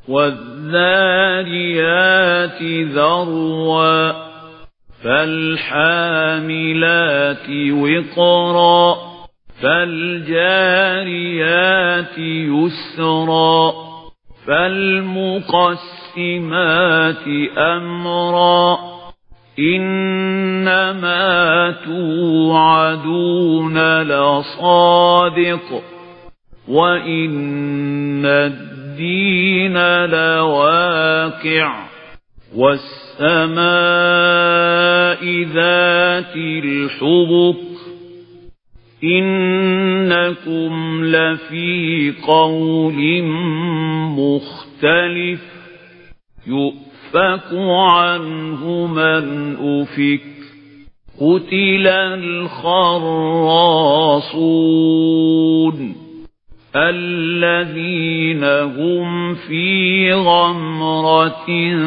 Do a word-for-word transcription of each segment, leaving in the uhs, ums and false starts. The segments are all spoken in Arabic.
والذاريات ذروا فالحاملات وقرا فالجاريات يسرا فالمقسمات أمرا إنما توعدون لصادق وإن الدين لواقع والسماء ذات الحبك إنكم لفي قول مختلف يؤفك عنه من أفك قتل الخراصون الذين هم في غمرة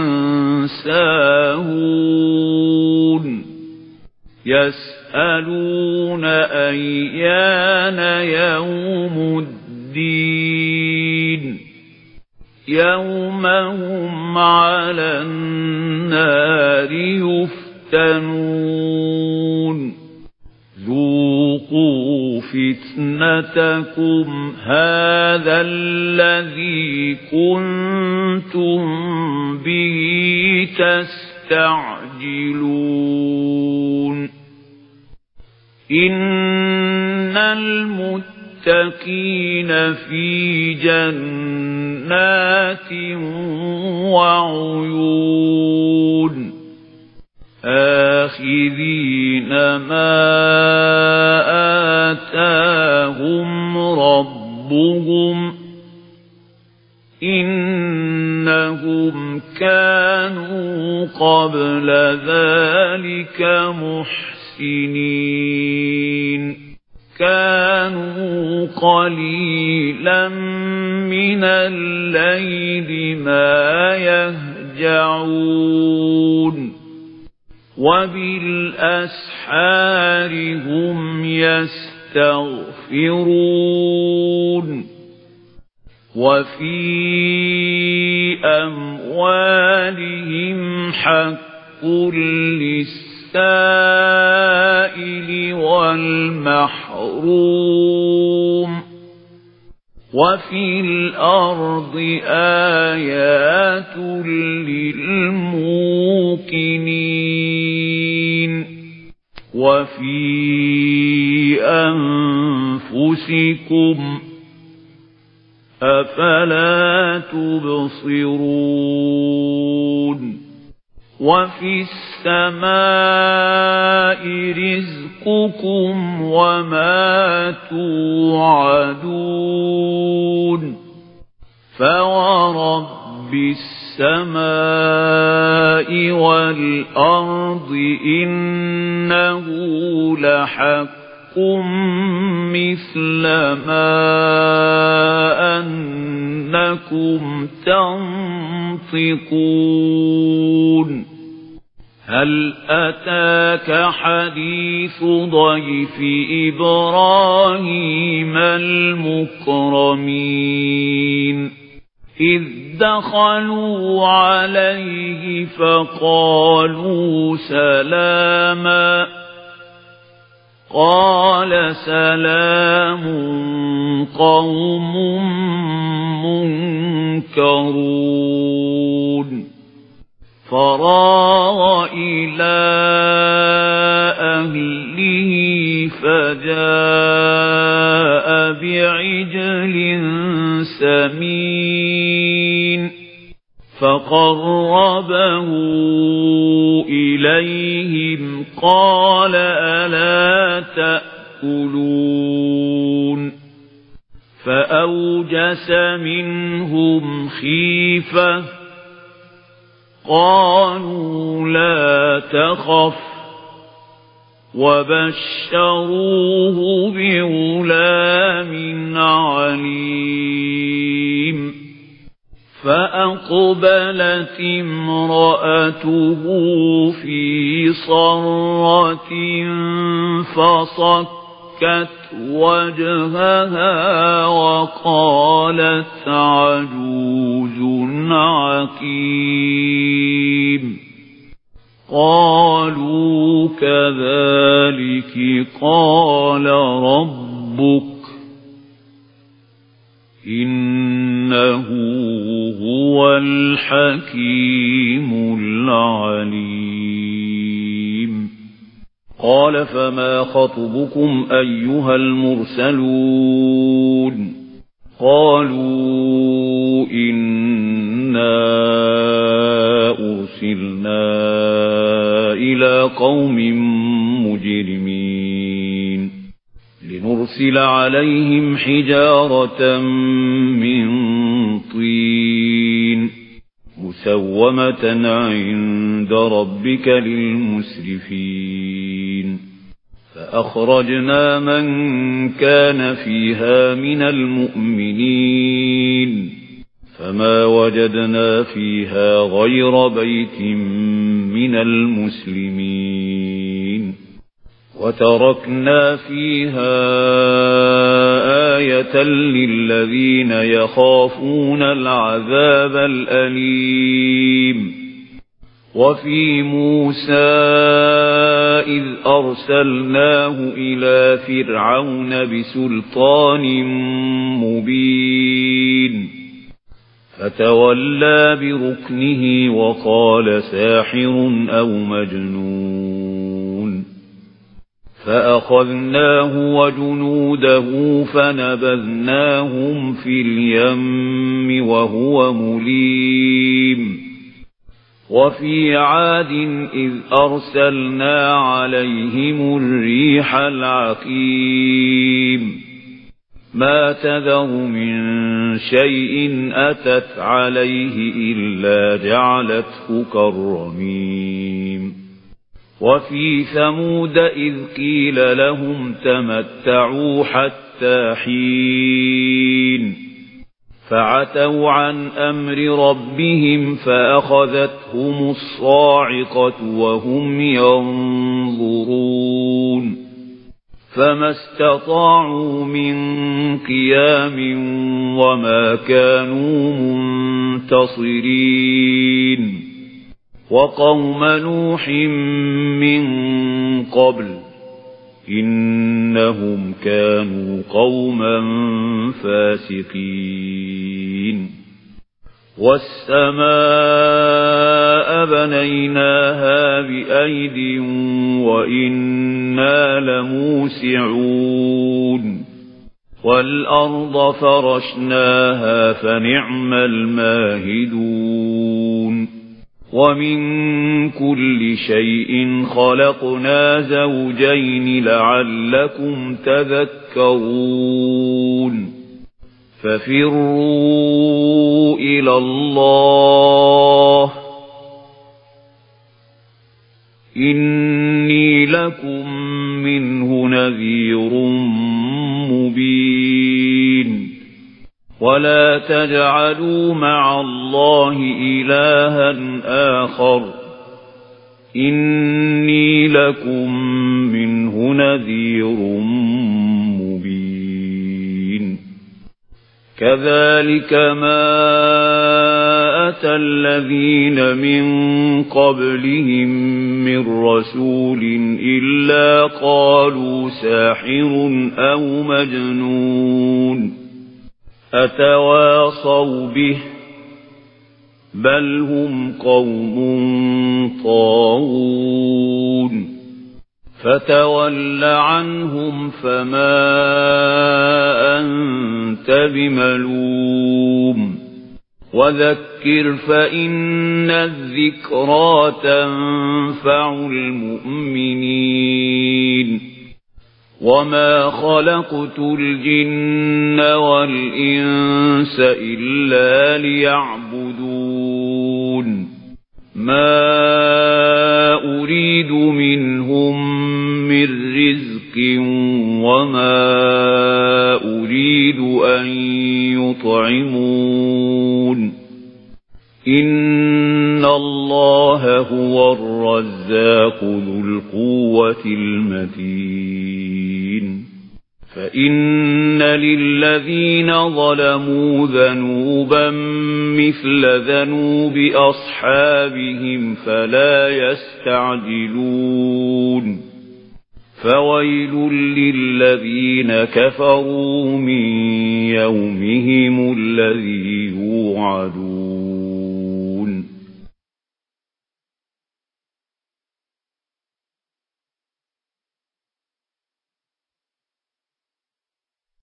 ساهون يسألون أيان يوم الدين يوم هم على النار يفتنون ذوقوا فتنتكم هذا الذي كنتم به تستعجلون إن المتقين في جنات وعيون آخذين ما آتاهم ربهم إنهم كانوا قبل ذلك محسنين كانوا قليلا من الليل ما يهجعون وبالأسحار هم يستغفرون وفي أموالهم حق للسائل والمحروم وفي الأرض آيات للموقنين وفي أنفسكم أفلا تبصرون وفي السماء رزقكم وما توعدون فورب السماء والأرض إنه لحق مثل ما أنكم تنطقون هل أتاك حديث ضيف إبراهيم المكرمين إذ دخلوا عليه فقالوا سلاما قال سلام قوم منكرون فراغ إلى أهله فجاء بعجل سمين فقربه إليهم قال ألا تأكلون فأوجس منهم خيفة قالوا لا تخف وبشروه بغلام عليم فأقبلت امرأته في صرة فصكت وجهها وقالت عجوز عقيم قالوا كذلك قال ربك إنه هو الحكيم العليم قال فما خطبكم أيها المرسلون قالوا إنا أرسلنا إلى قوم مجرمين لنرسل عليهم حجارة من طين مسومة عند ربك للمسرفين فأخرجنا من كان فيها من المؤمنين فما وجدنا فيها غير بيت من المسلمين وتركنا فيها آية للذين يخافون العذاب الأليم وفي موسى إذ أرسلناه إلى فرعون بسلطان مبين فتولى بركنه وقال ساحر أو مجنون فأخذناه وجنوده فنبذناهم في اليم وهو مليم وفي عاد إذ أرسلنا عليهم الريح العقيم ما تذر من شيء أتت عليه إلا جعلته كالرميم وفي ثمود إذ قيل لهم تمتعوا حتى حين فعتوا عن أمر ربهم فأخذتهم الصاعقة وهم ينظرون فما استطاعوا من قيام وما كانوا منتصرين وقوم نوح من قبل إنهم كانوا قوما فاسقين والسماء بنيناها بأيد وإنا لموسعون والأرض فرشناها فنعم الماهدون ومن كل شيء خلقنا زوجين لعلكم تذكرون ففروا إلى الله إني لكم منه نذير مبين ولا تجعلوا مع الله إلها آخر إني لكم منه نذير مبين كذلك ما أتى الذين من قبلهم من رسول إلا قالوا ساحر أو مجنون أتواصوا به بل هم قوم طاغون فتول عنهم فما أنت بملوم وذكر فإن الذكرى تنفع المؤمنين وما خلقت الجن والإنس إلا ليعبدون ما أريد منهم من رزق وما أريد أن يطعمون إن الله هو الرزاق ذو القوة المتين فإن للذين ظلموا ذنوبا مثل ذنوب أصحابهم فلا يستعجلون فويل للذين كفروا من يومهم الذي يوعدون